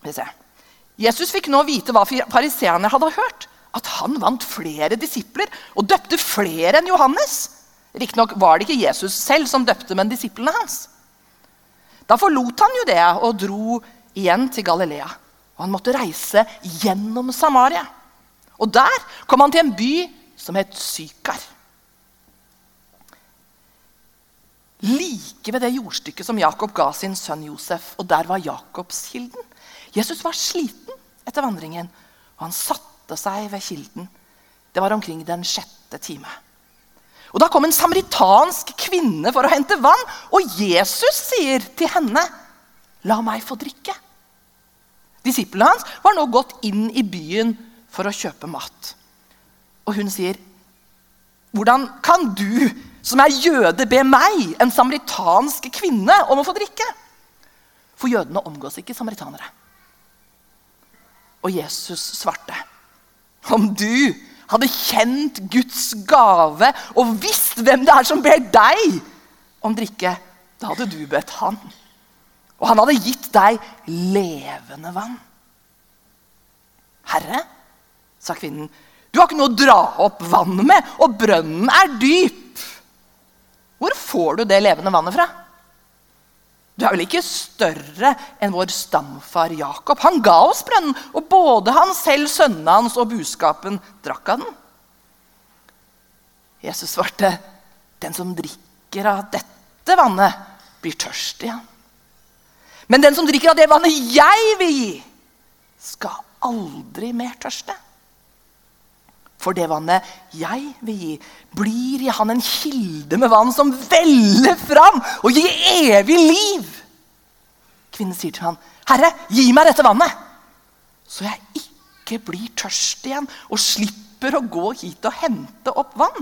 Jesus fikk nå vite hva fariseerne hadde hørt, at han vant flere disipler og døpte flere enn Johannes. Riktignok var det ikke Jesus selv som døpte, men disiplene hans. Da forlot han Judea og dro igjen til Galilea, og han måtte reise gjennom Samaria. Og der kom han til en by som het Sykar. Like ved det jordstykket som Jakob ga sin sønn Josef, og der var Jakobskilden. Jesus var sliten etter vandringen, og han satte seg ved kilden. Det var omkring den 6. time. Og da kom en samaritansk kvinne for å hente vann, og Jesus sier til henne, «La meg få drikke.» Disiplene hans var nå gått inn i byen for å kjøpe mat. Og hun sier, «Hvordan kan du, som er jøde, be meg, en samaritansk kvinne, om å få drikke?» For jødene omgås ikke samaritanere. Og Jesus svarte, «Om du hadde kjent Guds gave og visst hvem det er som ber deg om drikke, da hadde du bedt han. Og han hadde gitt deg levende vann.» «Herre», sa kvinnen, «du har ikke noe å dra opp vann med, og brønnen er dyp. Hvor får du det levende vannet fra? Du er vel ikke større enn vår stamfar Jakob. Han ga oss brønnen, og både han selv, sønnen hans og buskapen drakk av den.» Jesus svarte, «Den som drikker av dette vannet blir tørst igjen. Men den som drikker av det vannet jeg vil gi, skal aldri mer tørste. For det vannet jeg vil gi, blir i han en kilde med vann som veller fram og gir evig liv.» Kvinnen sier til han, «Herre, gi meg dette vannet, så jeg ikke blir tørst igjen og slipper å gå hit og hente opp vann.»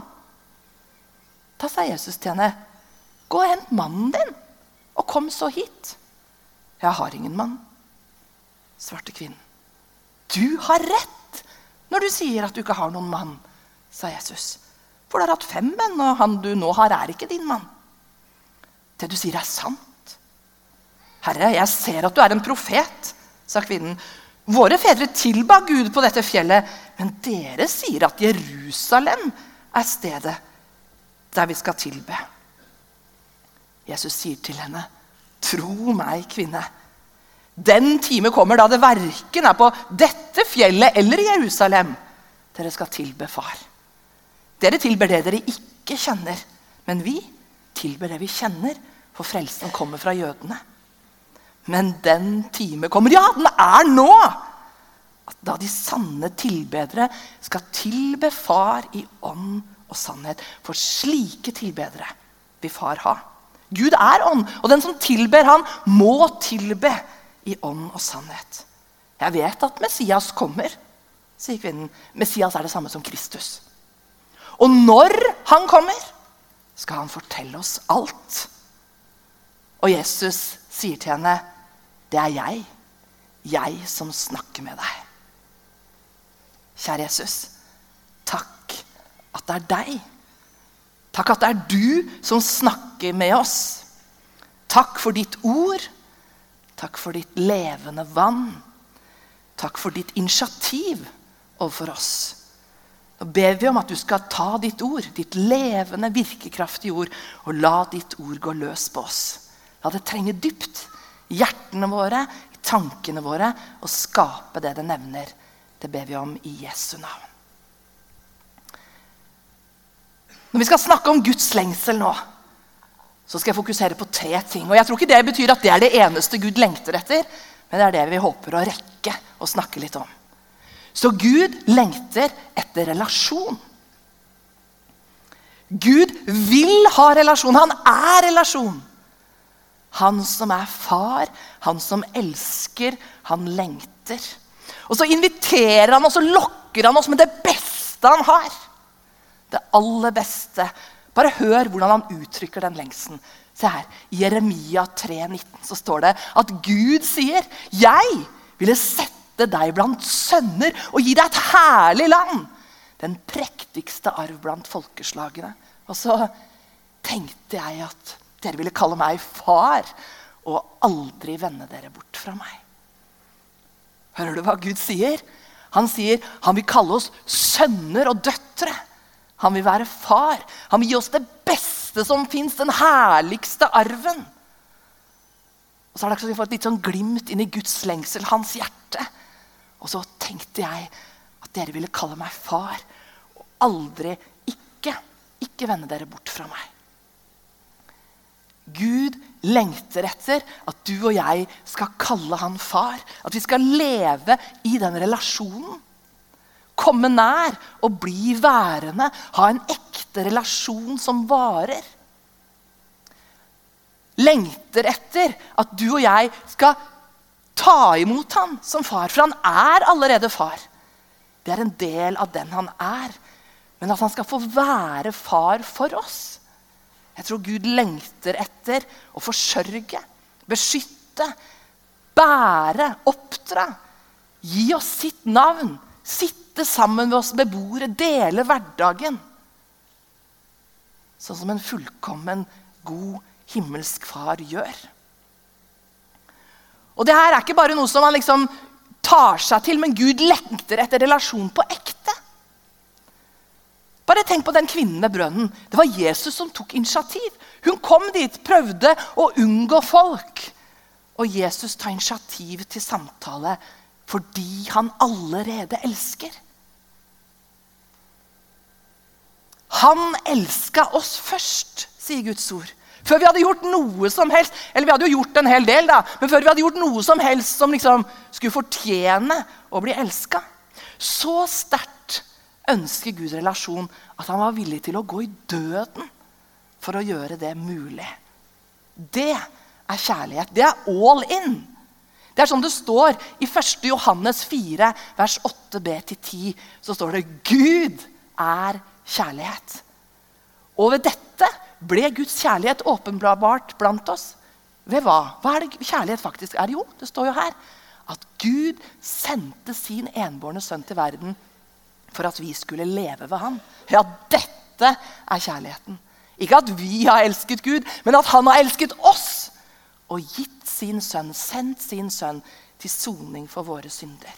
Da sa Jesus til henne, «Gå og hent mannen din, og kom så hit.» «Jeg har ingen mann», svarte kvinnen. «Du har rett når du sier at du ikke har noen mann», sa Jesus. «For du har hatt 5 menn, og han du nå har er ikke din mann. Det du sier er sant.» «Herre, jeg ser at du er en profet», sa kvinnen. «Våre fedre tilba Gud på dette fjellet, men dere sier at Jerusalem er stedet der vi skal tilbe.» Jesus sier til henne, «Tro meg, kvinne, den time kommer da det hverken er på dette fjellet eller i Jerusalem dere skal tilbe far. Dere tilber det dere ikke kjenner, men vi tilber det vi kjenner, for frelsen kommer fra jødene. Men den time kommer, ja, den er nå, at da de sanne tilbedere skal tilbe far i ånd og sannhet, for slike tilbedere vil far ha. Gud er ånd, og den som tilber han må tilbe i ånd og sannhet. Jeg vet at Messias kommer, sier kvinnen. Messias er det samme som Kristus. Og når han kommer, skal han fortelle oss alt. Og Jesus sier til henne, det er jeg som snakker med deg. Kjære Jesus, takk at det er deg. Takk at det er du som snakker med oss. Takk for ditt ord. Takk for ditt levende vann. Takk for ditt initiativ overfor oss. Nå ber vi om at du skal ta ditt ord, ditt levende, virkekraftige ord, og la ditt ord gå løs på oss. La det trenge dypt i hjertene våre, i tankene våre, og skape det det nevner. Det ber vi om i Jesu navn. Når vi skal snakke om Guds lengsel nå, så skal jeg fokusere på 3 ting. Og jeg tror ikke det betyr at det er det eneste Gud lengter etter, men det er det vi håper å rekke å snakke litt om. Så Gud lengter etter relasjon. Gud vil ha relasjon. Han er relasjon. Han som er far, han som elsker, han lengter. Og så inviterer han oss og lokker han oss med det beste han har. Det aller beste. Bare hør hvordan han uttrykker den lengsen. Se her, i Jeremia 3,19 så står det at Gud sier, «Jeg ville sette deg blant sønner og gi deg et herlig land, den prektigste arv blant folkeslagene.» Og så tenkte jeg at dere ville kalle meg far og aldri vende dere bort fra meg. Hører du hva Gud sier? Han sier, han vil kalle oss sønner og døtre. Han vil være far. Han vil gi oss det beste som finnes, den herligste arven. Og så har det akkurat fått et litt sånn glimt inn i Guds lengsel, hans hjerte. Og så tenkte jeg at dere ville kalle meg far, og aldri ikke vende dere bort fra meg. Gud lengter etter at du og jeg skal kalle han far. At vi skal leve i den relasjonen. Komme nær og bli værende. Ha en ekte relasjon som varer. Lengter etter at du og jeg skal ta imot han som far. For han er allerede far. Det er en del av den han er. Men at han skal få være far for oss. Jeg tror Gud lengter etter å forsørge, beskytte, bære, oppdra. Gi oss sitt navn. Sitte sammen med oss beboere, dele hverdagen. Sånn som en fullkommen, god, himmelsk far gjør. Og det her er ikke bare noe som man liksom tar seg til, men Gud lengter etter relasjon på ekte. Bare tenk på den kvinnen med brønnen. Det var Jesus som tok initiativ. Hun kom dit, prøvde å unngå folk. Og Jesus tar initiativ til samtale fordi han allerede elsker. Han elsket oss først, sier Guds ord. Før vi hadde gjort noe som helst, eller vi hadde jo gjort en hel del da, men før vi hadde gjort noe som helst som liksom skulle fortjene å bli elsket. Så sterkt ønsker Guds relasjon at han var villig til å gå i døden for å gjøre det mulig. Det er kjærlighet. Det er all in. Det er som det står i 1. Johannes 4, vers 8b-10, så står det Gud er kjærlighet. Og ved dette ble Guds kjærlighet åpenbart blant oss. Ved hva? Hva er det kjærlighet faktisk er? Jo, det står jo her at Gud sendte sin enbårne sønn til verden for at vi skulle leve ved han. Ja, dette er kjærligheten. Ikke at vi har elsket Gud, men at han har elsket oss og gitt sin sønn, sendt sin sønn til soning for våre synder.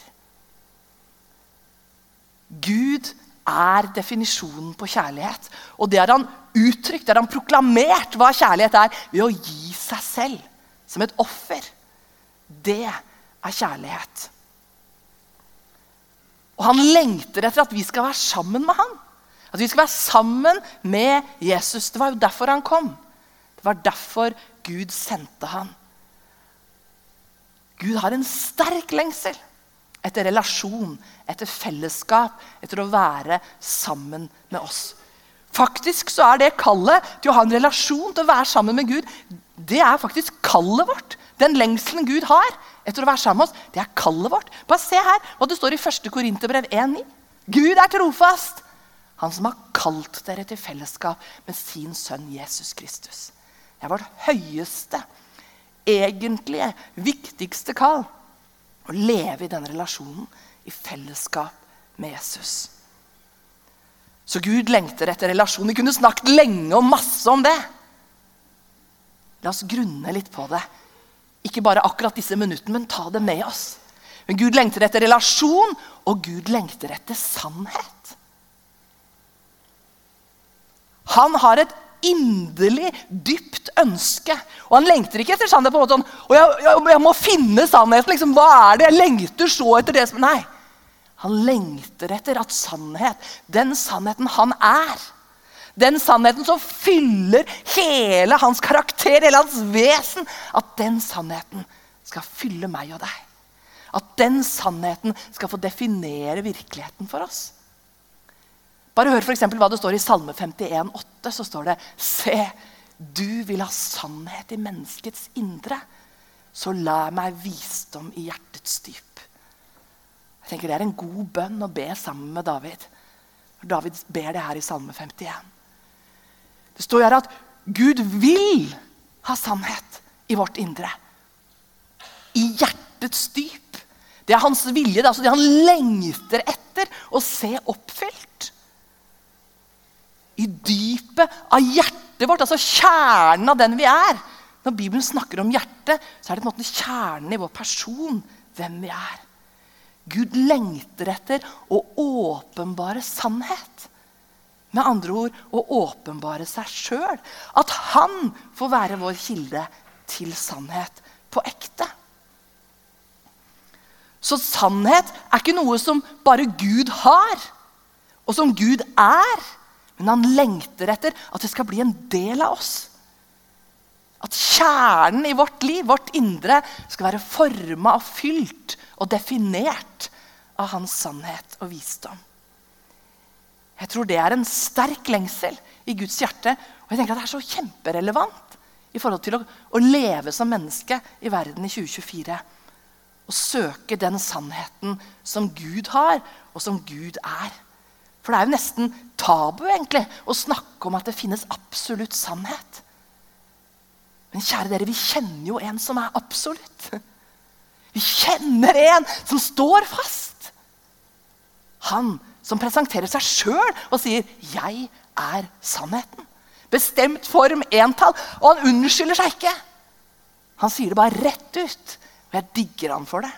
Gud er definisjonen på kjærlighet, og det har han uttrykt, det har han proklamert hva kjærlighet er, ved å gi seg selv som et offer. Det er kjærlighet. Og han lengter etter at vi skal være sammen med han. At vi skal være sammen med Jesus. Det var jo derfor han kom. Det var derfor Gud sendte han. Gud har en sterk lengsel etter relasjon, etter fellesskap, etter å være sammen med oss. Faktisk så er det kallet til å ha en relasjon, til å være sammen med Gud, det er faktisk kallet vårt. Den lengselen Gud har etter å være sammen med oss, det er kallet vårt. Bare se her hva det står i 1. Korinterbrev 1:9. Gud er trofast. Han som har kalt dere til fellesskap med sin sønn Jesus Kristus. Det er vårt høyeste, egentlige, viktigste kall. Å leve i denne relasjonen i fellesskap med Jesus. Så Gud lengter etter relasjon. Vi kunne snakket lenge og masse om det. La oss grunne litt på det. Ikke bare akkurat disse minuttene, men ta det med oss. Men Gud lengter etter relasjon, og Gud lengter etter sannhet. Han har et inderlig, dypt ønske. Og han lengter ikke etter sannhet på en måte sånn, og jeg må finne sannheten, liksom, hva er det? Jeg lengter så etter det som, nei. Han lengter etter at sannhet, den sannheten han er, den sannheten som fyller hele hans karakter, hele hans vesen, at den sannheten skal fylle meg og deg. At den sannheten skal få definere virkeligheten for oss. Bare hør for eksempel hva det står i Salme 51,8, så står det: Se, du vil ha sannhet i menneskets indre, så la meg visdom i hjertets dyp. Jeg tenker det er en god bønn å be sammen med David. David ber det her i Salme 51. Det står her at Gud vil ha sannhet i vårt indre. I hjertets dyp. Det er hans vilje, det er altså det han lengter etter å se oppfylt. I dypet av hjertet vårt, altså kjernen av den vi er. Når Bibelen snakker om hjertet, så er det på en måte kjernen i vår person, hvem vi er. Gud lengter etter å åpenbare sannhet. Med andre ord, å åpenbare seg selv. At han får være vår kilde til sannhet på ekte. Så sannhet er ikke noe som bare Gud har, og som Gud er. Men han lengter etter at det skal bli en del av oss. At kjernen i vårt liv, vårt indre, skal være formet og fylt og definert av hans sannhet og visdom. Jeg tror det er en sterk lengsel i Guds hjerte, og jeg tenker at det er så kjemperelevant i forhold til å leve som menneske i verden i 2024. Og søke den sannheten som Gud har, og som Gud er. For det er jo nesten tabu egentlig å snakke om at det finnes absolutt sannhet. Men kjære dere, vi kjenner jo en som er absolutt. Vi kjenner en som står fast. Han som presenterer seg selv og sier, jeg er sannheten. Bestemt form, entall, og han unnskylder seg ikke. Han sier det bare rett ut, og jeg digger han for det.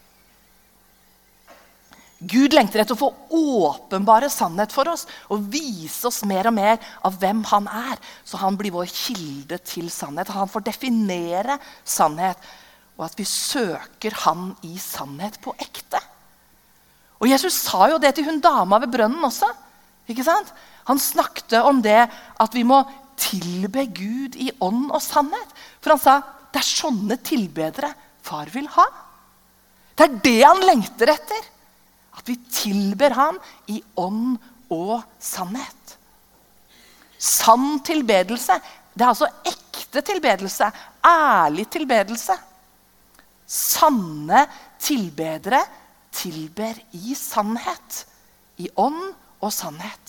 Gud lengter etter å få åpenbare sannhet for oss, og vise oss mer og mer av hvem han er, så han blir vår kilde til sannhet. Han får definere sannhet, og at vi søker han i sannhet på ekte. Og Jesus sa jo det til hun dama ved brønnen også, ikke sant? Han snakket om det at vi må tilbe Gud i ånd og sannhet. For han sa, det er sånne tilbedere far vil ha. Det er det han lengter etter. At vi tilber ham i ånd og sannhet. Sann tilbedelse, det er altså ekte tilbedelse, ærlig tilbedelse. Sanne tilbedere tilber i sannhet, i ånd og sannhet.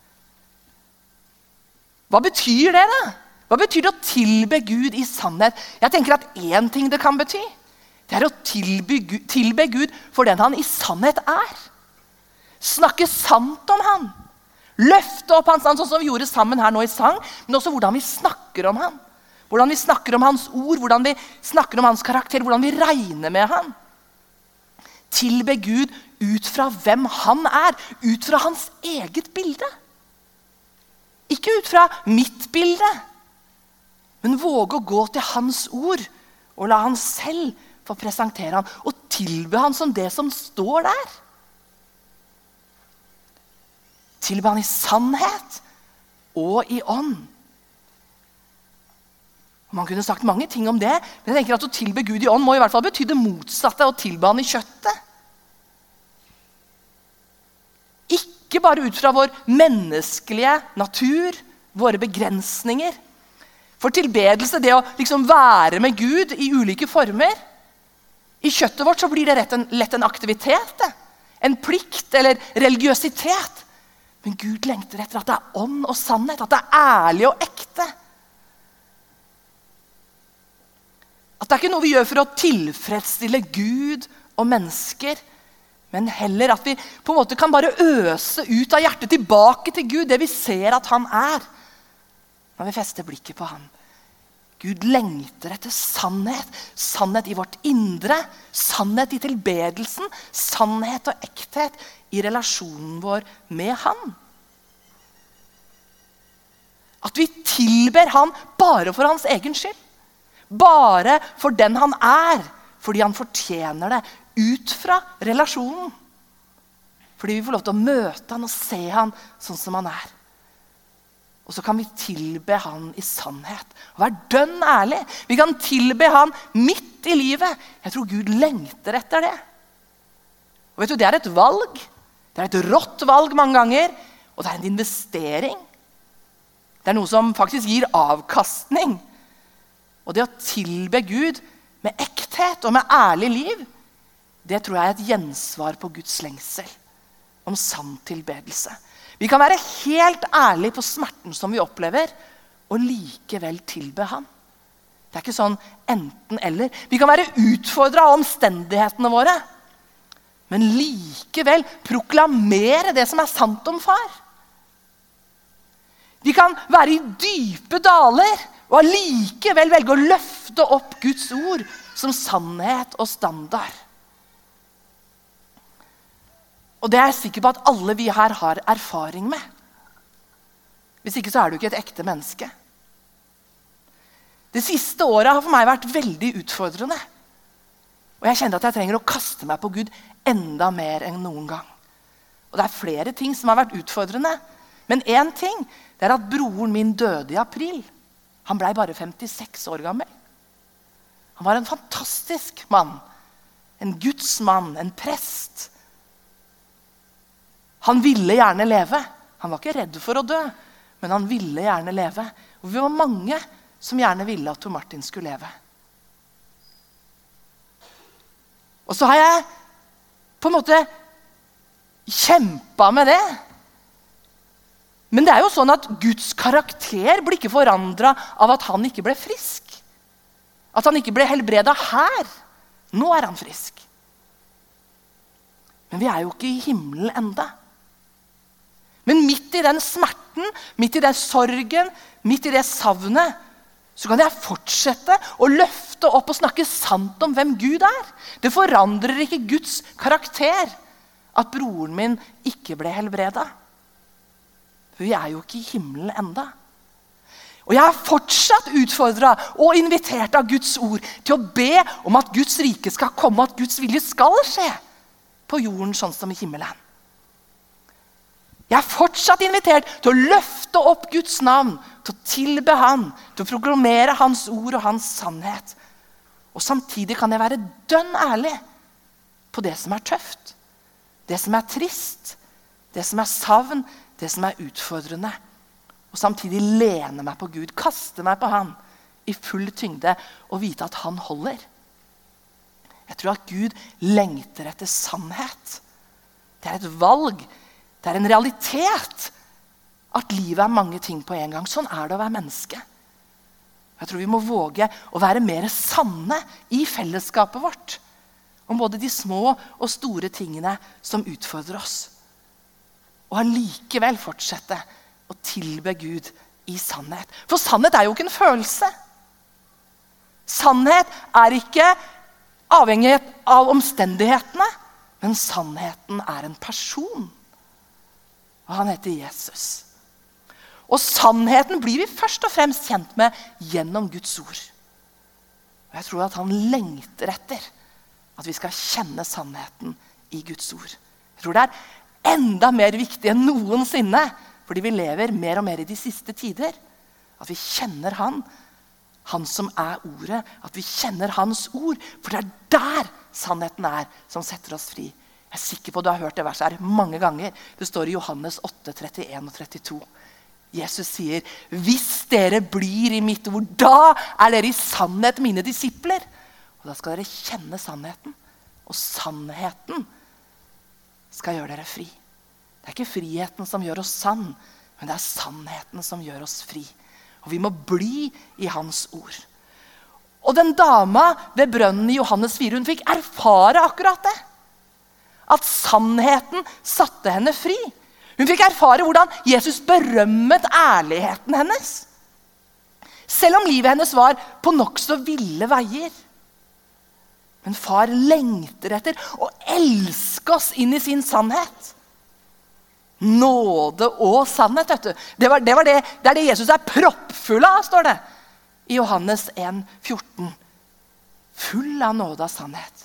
Hva betyr det da? Hva betyr det å tilbe Gud i sannhet? Jeg tenker at en ting det kan bety, det er å tilbe Gud for den han i sannhet er. Snakke sant om han. Løfte opp hans navn, sånn som vi gjorde sammen her nå i sang, men også hvordan vi snakker om han. Hvordan vi snakker om hans ord, hvordan vi snakker om hans karakter, hvordan vi regner med han. Tilbe Gud ut fra hvem han er, ut fra hans eget bilde. Ikke ut fra mitt bilde, men våge å gå til hans ord og la han selv få presentere han og tilbe han som det som står der. Tilbe han i sannhet og i ånd. Man kunne sagt mange ting om det, men jeg tenker at å tilbe Gud i ånd må i hvert fall bety det motsatte, å tilbe han i kjøttet. Ikke bare ut fra vår menneskelige natur, våre begrensninger. For tilbedelse, det å liksom være med Gud i ulike former, i kjøttet vårt så blir det lett en aktivitet, det. En plikt eller religiøsitet. Men Gud lengter etter at det er ånd og sannhet, at det er ærlig og ekte. At det er ikke noe vi gjør for å tilfredsstille Gud og mennesker, men heller at vi på en måte kan bare øse ut av hjertet tilbake til Gud, det vi ser at han er, når vi fester blikket på han. Gud lengter etter sannhet, sannhet i vårt indre, sannhet i tilbedelsen, sannhet og ekthet i relasjonen vår med han. At vi tilber han bare for hans egen skyld. Bare for den han er, fordi han fortjener det, ut fra relasjonen. Fordi vi får lov til å møte han og se han sånn som han er. Og så kan vi tilbe han i sannhet. Og være dønn ærlig. Vi kan tilbe han midt i livet. Jeg tror Gud lengter etter det. Og vet du, det er et valg. Det er et rått valg mange ganger. Og det er en investering. Det er noe som faktisk gir avkastning. Og det å tilbe Gud med ekthet og med ærlig liv, det tror jeg er et gjensvar på Guds lengsel om sann tilbedelse. Vi kan være helt ærlige på smerten som vi opplever, og likevel tilbe han. Det er ikke sånn enten eller. Vi kan være utfordret av omstendighetene våre, men likevel proklamere det som er sant om far. Vi kan være i dype daler, og allikevel velge å løfte opp Guds ord som sannhet og standard. Og det er jeg sikker på at alle vi her har erfaring med. Hvis ikke så er du ikke et ekte menneske. Det siste året har for meg vært veldig utfordrende. Og jeg kjenner at jeg trenger å kaste meg på Gud enda mer enn noen gang. Og det er flere ting som har vært utfordrende. Men en ting, det er at broren min døde i april. Han ble bare 56 år gammel. Han var en fantastisk mann. En Guds mann, en prest. Han ville gjerne leve. Han var ikke redd for å dø, men han ville gjerne leve. Og vi var mange som gjerne ville at Tor Martin skulle leve. Og så har jeg på en måte kjempet med det. Men det er jo sånn at Guds karakter blir ikke forandret av at han ikke ble frisk. At han ikke ble helbredet her. Nå er han frisk. Men vi er jo ikke i himmelen enda. Men midt i den smerten, midt i den sorgen, midt i det savnet, så kan jeg fortsette å løfte opp og snakke sant om hvem Gud er. Det forandrer ikke Guds karakter at broren min ikke ble helbredet. For vi er jo ikke i himmelen enda. Og jeg er fortsatt utfordret og invitert av Guds ord til å be om at Guds rike skal komme, at Guds vilje skal skje på jorden sånn som i himmelen. Jeg er fortsatt invitert til å løfte opp Guds navn, til å tilbe han, til å proklamere hans ord og hans sannhet. Og samtidig kan jeg være dønn ærlig på det som er tøft, det som er trist, det som er savn, det som er utfordrende. Og samtidig lene meg på Gud, kaste meg på han i full tyngde og vite at han holder. Jeg tror at Gud lengter etter sannhet. Det er et valg. Det er en realitet at livet er mange ting på en gang. Sånn er det å være menneske. Jeg tror vi må våge å være mer sanne i fellesskapet vårt. Om både de små og store tingene som utfordrer oss. Og allikevel fortsette å tilbe Gud i sannhet. For sannhet er jo ikke en følelse. Sannhet er ikke avhengig av omstendighetene, men sannheten er en person. Og han heter Jesus. Og sannheten blir vi først og fremst kjent med gjennom Guds ord. Og jeg tror at han lengter etter at vi skal kjenne sannheten i Guds ord. Jeg tror det er enda mer viktig enn noensinne, fordi vi lever mer og mer i de siste tider. At vi kjenner han som er ordet, at vi kjenner hans ord, for det er der sannheten er som setter oss fri. Jeg er sikker på at du har hørt det verset her mange ganger. Det står i Johannes 8, 31 og 32. Jesus sier, hvis dere blir i mitt ord, da er dere i sannhet mine disipler. Og da skal dere kjenne sannheten. Og sannheten skal gjøre dere fri. Det er ikke friheten som gjør oss sann, men det er sannheten som gjør oss fri. Og vi må bli i hans ord. Og den dama ved brønnen i Johannes 4, hun fikk erfare akkurat det. At sannheten satte henne fri. Hun fikk erfare hvordan Jesus berømmet ærligheten hennes. Selv om livet hennes var på nokså ville veier. Men far lengter etter å elske oss inn i sin sannhet. Nåde og sannhet, vet du. Det er det Jesus er proppfull av, står det. I Johannes 1, 14. Full av nåde og sannhet.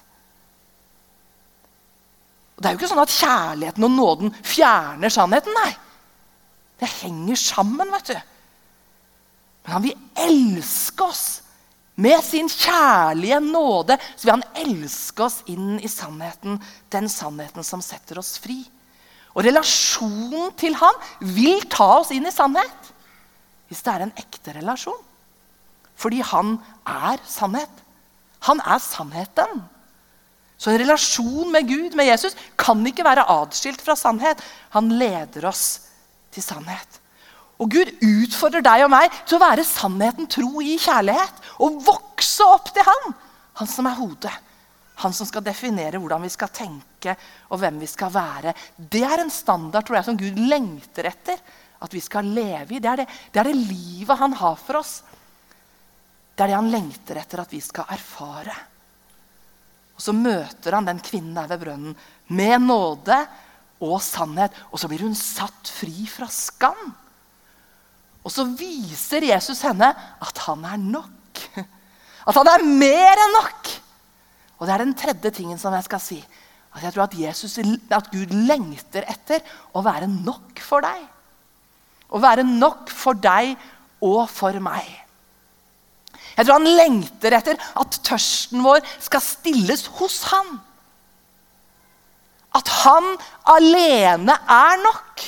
Det er jo ikke sånn at kjærligheten og nåden fjerner sannheten, nei. Det henger sammen, vet du. Men han vil elske oss med sin kjærlige nåde, så vil han elske oss inn i sannheten, den sannheten som setter oss fri. Og relasjonen til han vil ta oss inn i sannhet, hvis det er en ekte relasjon. Fordi han er sannhet. Han er sannheten. Så en relasjon med Gud, med Jesus, kan ikke være adskilt fra sannhet. Han leder oss til sannhet. Og Gud utfordrer deg og meg til å være sannheten tro i kjærlighet. Og vokse opp til han. Han som er hodet. Han som skal definere hvordan vi skal tenke og hvem vi skal være. Det er en standard, tror jeg, som Gud lengter etter. At vi skal leve i. Det er det livet han har for oss. Det er det han lengter etter at vi skal erfare. Og så møter han den kvinnen der ved brønnen med nåde og sannhet. Og så blir hun satt fri fra skam. Og så viser Jesus henne at han nok. At han mer enn nok. Og det den tredje tingen som jeg skal si. At jeg tror at Gud lengter etter å være nok for deg. Å være nok for deg og for meg. Jeg tror han lengter etter at tørsten vår skal stilles hos han. At han alene nok.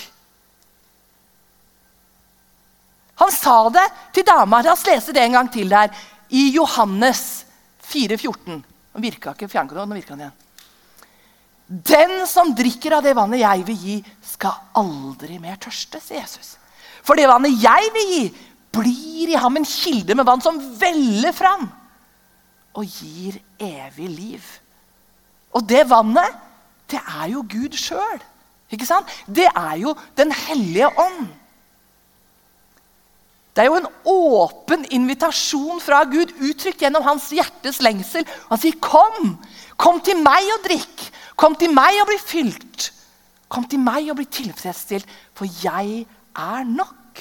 Han sa det til dama. La oss lese det en gang til der. I Johannes 4,14. Nå virka ikke fjernkontrollen, nå virka den igjen. Den som drikker av det vannet jeg vil gi, skal aldri mer tørste, sier Jesus. For det vannet jeg vil gi, blir i ham en kilde med vann som veller fram og gir evig liv. Og det vannet, det jo Gud selv. Ikke sant? Det jo den hellige ånd. Det jo en åpen invitasjon fra Gud, uttrykt gjennom hans hjertes lengsel. Han sier, kom til meg og drikk. Kom til meg og bli fylt. Kom til meg og bli tilfredsstilt, for jeg nok.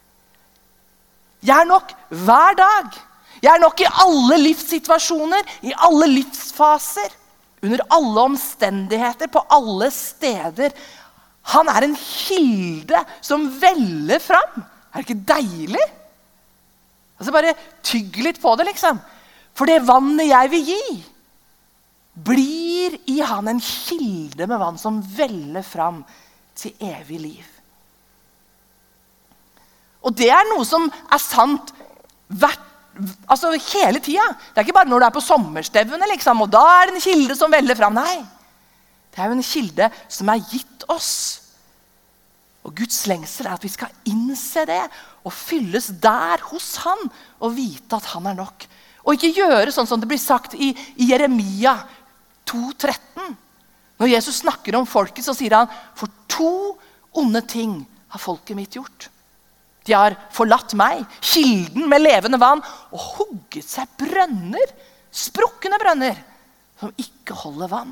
Jeg nok hver dag. Jeg nok i alle livssituasjoner, i alle livsfaser, under alle omstendigheter, på alle steder. Han en kilde som veller fram. Det ikke deilig? Altså bare tygg litt på det, liksom. For det vannet jeg vil gi, blir i han en kilde med vann som veller fram til evig liv. Og det noe som sant hele tiden. Det ikke bare når du på sommerstevne, liksom, og da det en kilde som veller fram. Nei, det jo en kilde som gitt oss. Og Guds lengsel at vi skal innse det og fylles der hos han og vite at han nok. Og ikke gjøre sånn som det blir sagt i Jeremia 2,13. Når Jesus snakker om folket, så sier han, for 2 onde ting har folket mitt gjort. De har forlatt meg, kilden med levende vann, og hugget seg brønner, sprukkende brønner, som ikke holder vann.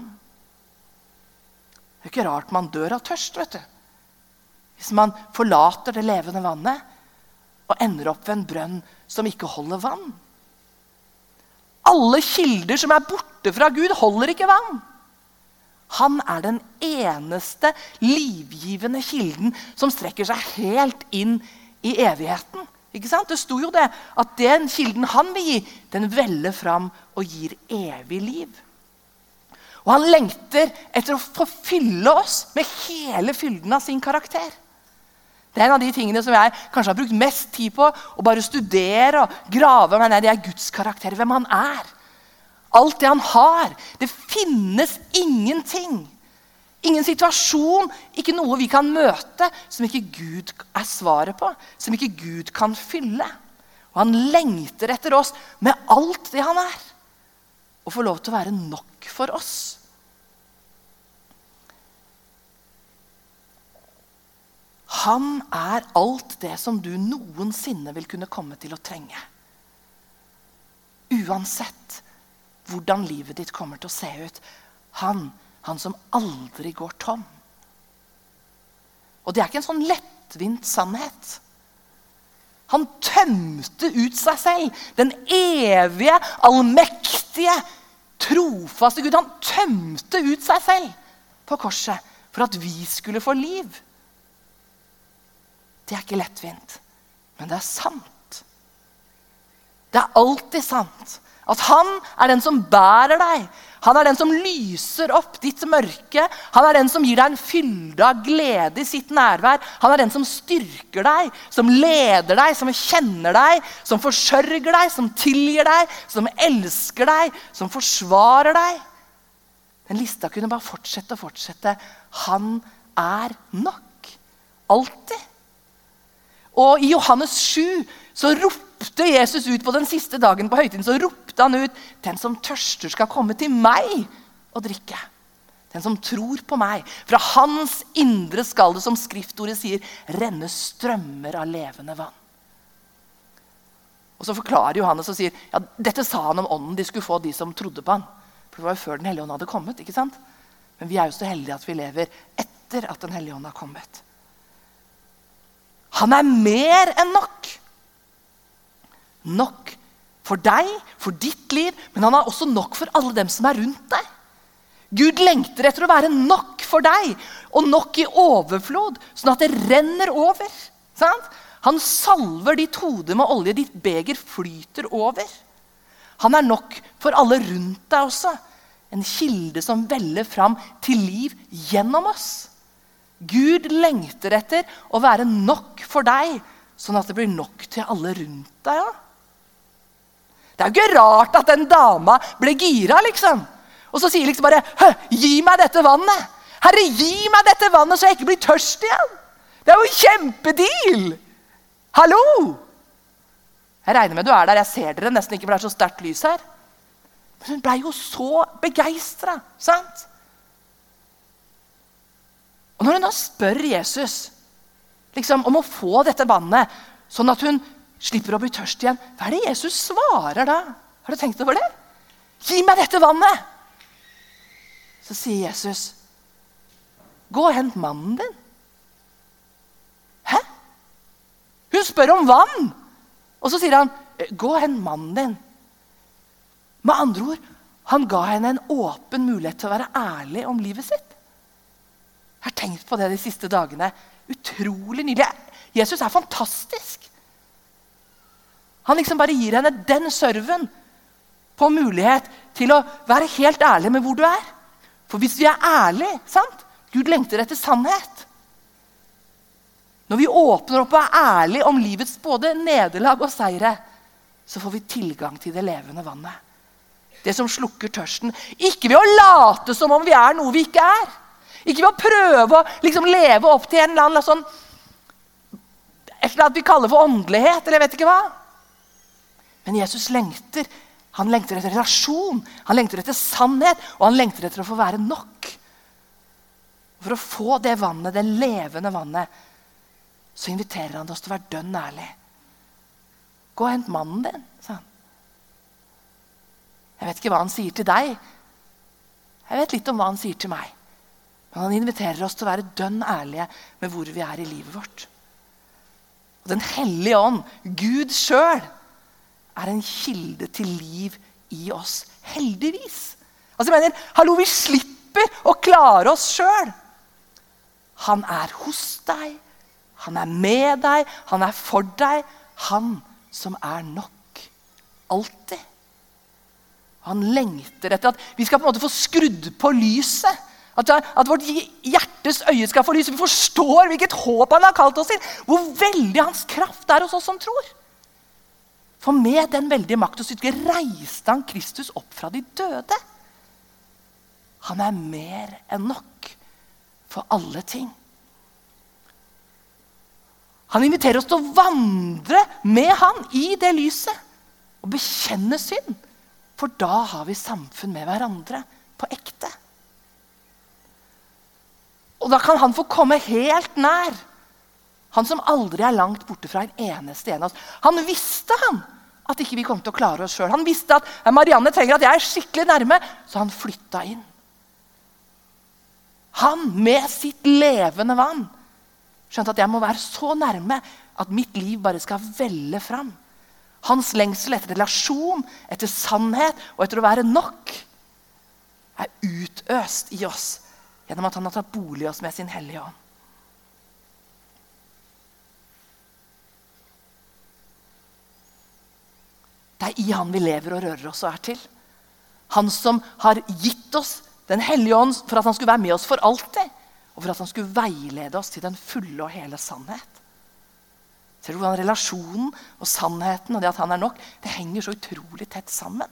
Det ikke rart man dør av tørst, vet du. Hvis man forlater det levende vannet og ender opp ved en brønn som ikke holder vann. Alle kilder som borte fra Gud holder ikke vann. Han den eneste livgivende kilden som strekker seg helt inn i evigheten. Ikke sant? Det sto jo det, at den kilden han vil gi, den veller fram og gir evig liv. Og han lengter etter å få fylle oss med hele fylden av sin karakter. Det en av de tingene som jeg kanskje har brukt mest tid på, å bare studere og grave, men det Guds karakter, hvem han Alt det han har. Det finnes ingenting. Ingen situasjon, ikke noe vi kan møte, som ikke Gud svaret på, som ikke Gud kan fylle. Og han lengter etter oss med alt det han og får lov til å være nok for oss. Han alt det som du noensinne vil kunne komme til å trenge. Uansett hvordan livet ditt kommer til å se ut. Han som aldri går tom. Og det ikke en sånn lettvint sannhet. Han tømte ut seg selv. Den evige, allmektige, trofaste Gud. Han tømte ut seg selv på korset for at vi skulle få liv. Det ikke lettvint, men det sant. Det alltid sant. At han den som bærer deg. Han den som lyser opp ditt mørke. Han den som gir deg en fylde av glede i sitt nærvær. Han den som styrker deg, som leder deg, som kjenner deg, som forsørger deg, som tilgir deg, som elsker deg, som forsvarer deg. Den lista kunne bare fortsette og fortsette. Han nok. Alltid. Og i Johannes 7 så ropte Jesus ut på den siste dagen på høytiden, så ropte han ut, den som tørster skal komme til meg og drikke. Den som tror på meg. Fra hans indre skal det, som skriftordet sier, renne strømmer av levende vann. Og så forklarer Johannes og sier, ja, dette sa han om ånden de skulle få, de som trodde på han. For det var jo før den hellige ånd hadde kommet, ikke sant? Men vi jo så heldige at vi lever etter etter at den Hellige Ånd har kommet. Han mer enn nok. Nok for deg, for ditt liv, men han også nok for alle dem som rundt deg. Gud lengter etter å være nok for deg, og nok i overflod, sånn at det renner over. Sant? Han salver ditt hode med olje, ditt beger flyter over. Han nok for alle rundt deg også. En kilde som veller fram til liv gjennom oss. Gud lengter etter å være nok for deg, sånn at det blir nok til alle rundt deg. Ja. Det jo ikke rart at den dama ble gira, liksom. Og så sier liksom bare, gi meg dette vannet. Herre, gi meg dette vannet så jeg ikke blir tørst igjen. Det jo en kjempedeal. Hallo! Jeg regner med du der, jeg ser dere nesten ikke, for det så sterkt lys her. Men hun ble jo så begeistret, sant? Og når hun da spør Jesus liksom, om å få dette vannet, sånn at hun slipper å bli tørst igjen, hva det Jesus svarer da? Har du tenkt over det? Gi meg dette vannet! Så sier Jesus, gå og hent mannen din. Hæ? Hun spør om vann. Og så sier han, gå og hent mannen din. Med andre ord, han ga henne en åpen mulighet til å være ærlig om livet sitt. Jeg har tenkt på det de siste dagene. Utrolig nydelig. Jesus fantastisk. Han liksom bare gir henne den serven på mulighet til å være helt ærlig med hvor du For hvis vi ærlige, sant? Gud lengter etter sannhet. Når vi åpner opp og ærlige om livets både nederlag og seire, så får vi tilgang til det levende vannet. Det som slukker tørsten. Ikke ved å late som om vi noe vi ikke Ikke ved å prøve å liksom leve opp til en eller annen sånn, et eller annet vi kaller for åndelighet, eller jeg vet ikke hva. Men Jesus lengter. Han lengter etter relasjon, han lengter etter sannhet, og han lengter etter å få være nok. For å få det vannet, det levende vannet, så inviterer han oss til å være dønn ærlig. Gå og hent mannen din, sa han. Jeg vet ikke hva han sier til deg. Jeg vet litt om hva han sier til meg. Men han inviterer oss til å være dønn ærlige med hvor vi i livet vårt. Og den hellige ånd, Gud selv, en kilde til liv i oss. Heldigvis. Altså jeg mener, hallo, vi slipper å klare oss selv. Han hos deg. Han med deg. Han for deg. Han som nok. Alltid. Han lengter etter at vi skal på en måte få skrudd på lyset. At vårt hjertes øye skal få lys. Vi forstår hvilket håp han har kalt oss til. Hvor veldig hans kraft hos oss som tror. For med den veldige makt og styrke reiste han Kristus opp fra de døde. Han mer enn nok for alle ting. Han inviterer oss til å vandre med han i det lyset og bekjenne synd. For da har vi samfunn med hverandre på ekte. Og da kan han få komme helt nær. Han som aldri langt borte fra en eneste en av oss. Han visste at ikke vi kom til å klare oss selv. Han visste at Marianne trenger at jeg skikkelig nærme, så han flyttet inn. Han med sitt levende vann skjønte at jeg må være så nærme at mitt liv bare skal velle fram. Hans lengsel etter relasjon, etter sannhet og etter å være nok utøst i oss gjennom at han har tatt bolig i oss med sin hellige ånd. Det i han vi lever og rører oss og til. Han som har gitt oss den hellige ånd for at han skulle være med oss for alltid, og for at han skulle veilede oss til den fulle og hele sannhet. Ser du hvordan relasjonen og sannheten og det at han nok, det henger så utrolig tett sammen.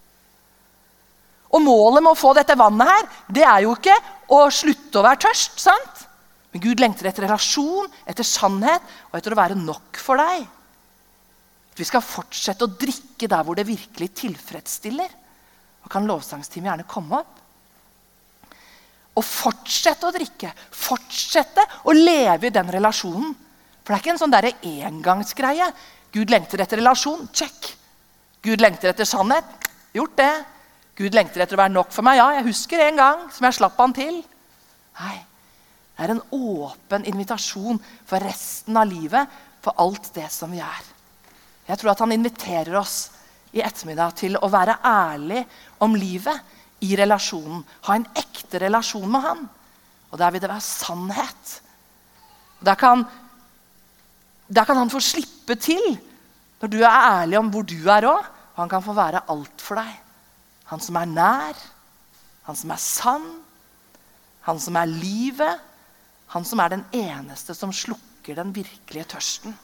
Og målet med å få dette vannet her, det jo ikke å slutte å være tørst, sant? Men Gud lengter etter relasjon, etter sannhet og etter å være nok for deg. Vi skal fortsette å drikke der hvor det virkelig tilfredsstiller. Og kan lovsangsteamet gjerne komme opp? Og fortsette å drikke. Fortsette å leve i den relasjonen. For det ikke en sånn der engangsgreie. Gud lengter etter relasjon. Check. Gud lengter etter sannhet. Gjort det. Gud lengter etter å være nok for meg. Ja, jeg husker en gang som jeg slapp han til. Nei. Det en åpen invitasjon for resten av livet, for alt det som vi er. Jeg tror at han inviterer oss i ettermiddag til å være ærlig om livet i relasjonen. Ha en ekte relasjon med han. Og der vil det være sannhet. Der kan han få slippe til når du ærlig om hvor du også. Og han kan få være alt for deg. Han som nær, han som sann, han som livet, han som den eneste som slukker den virkelige tørsten.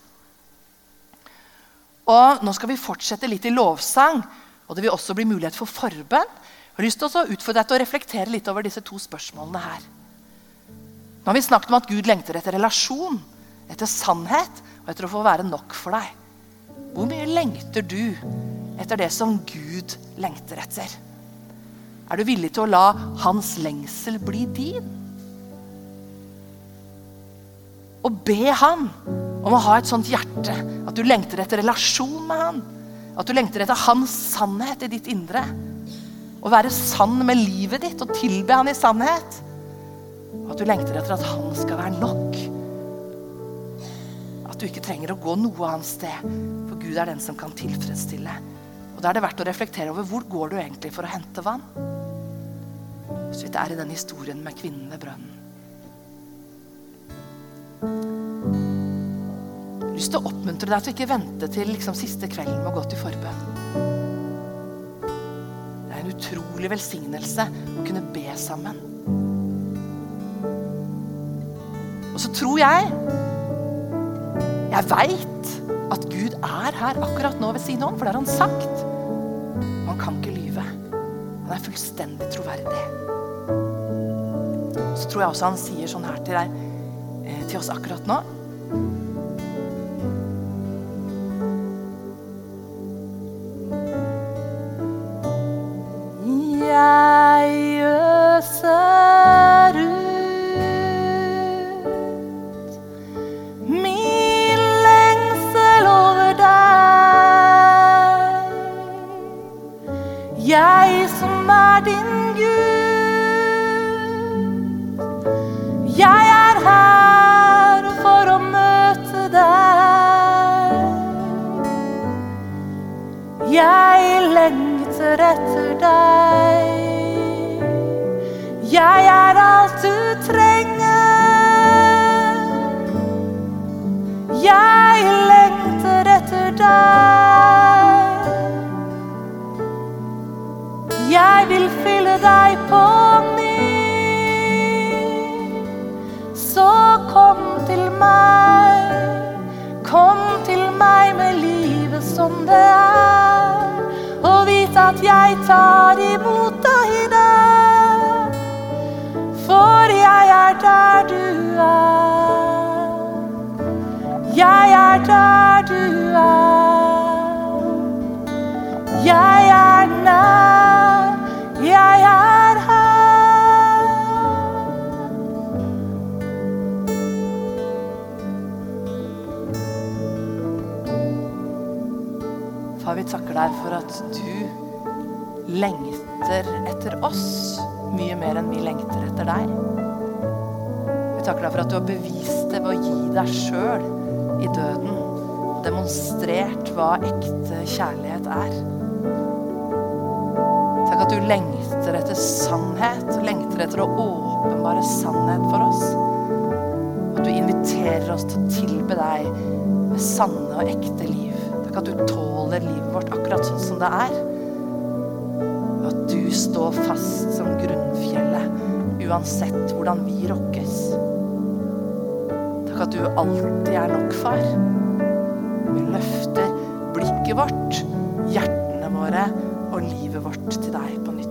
Og nå skal vi fortsette litt i lovsang, og det vil også bli mulighet for forbønn. Jeg har lyst til å utfordre deg til å reflektere litt over disse 2 spørsmålene her. Nå har vi snakket om at Gud lengter etter relasjon, etter sannhet, og etter å få være nok for deg. Hvor mye lengter du etter det som Gud lengter etter? Du villig til å la hans lengsel bli din? Og be han om å ha et sånt hjerte, at du lengter etter relasjon med han, at du lengter etter hans sannhet i ditt indre, og være sann med livet ditt, og tilbe han i sannhet, og at du lengter etter at han skal være nok, at du ikke trenger å gå noe annet sted, for Gud den som kan tilfredsstille. Og da det verdt å reflektere over hvor går du egentlig for å hente vann? Så vidt i den historien med kvinnen ved brønnen. Jeg har lyst til å oppmuntre deg til å ikke vente til siste kvelden med å gå til forbønn. Det en utrolig velsignelse å kunne be sammen. Og så tror jeg vet at Gud her akkurat nå ved sin hånd, for det har han sagt. Og han kan ikke lyve. Han fullstendig troverdig. Så tror jeg også han sier sånn her til deg, til oss akkurat nå. Jeg øser ut min lengsel over deg. Jeg som din Gud. Jeg her for å møte deg. Jeg lengter etter deg. Jeg alt du trenger. Jeg lengter etter deg. Jeg vil fylle deg på ny. Så kom til meg med livet som det og vit at jeg tar imot deg i dag, for jeg der du jeg der du jeg nær, jeg her. Far, vi takker deg for at du lengter etter oss mye mer enn vi lengter etter deg. Vi takker deg for at du har bevist det ved å gi deg selv i døden og demonstrert hva ekte kjærlighet Takk at du lengter etter sannhet, lengter etter å åpenbare sannhet for oss. At du inviterer oss til å tilbe deg med sanne og ekte liv. Takk at du tåler livet vårt akkurat sånn som det og at du står fast som grunnfjellet uansett hvordan vi rokkes. Takk at du alltid nok, far. Vi løfter blikket vårt, hjertene våre og livet vårt til deg på nytt.